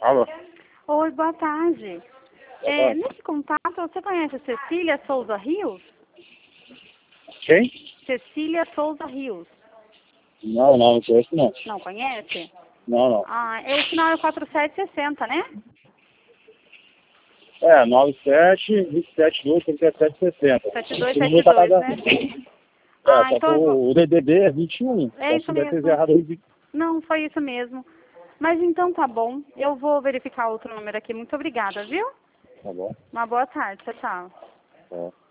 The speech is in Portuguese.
Alô? Oi, boa tarde. Nesse contato, você conhece a Cecília Souza Rios? Quem? Cecília Souza Rios. Não conheço não. Não conhece? Não. Ah, o final é 4760, né? 97 272 3760. 7272, né? Só que então o DDD é 21. É isso Deve ter mesmo. errado aí. Não, foi isso mesmo. Mas então tá bom. Eu vou verificar outro número aqui. Muito obrigada, viu? Tá bom. Uma boa tarde. Tchau, tchau. Tá.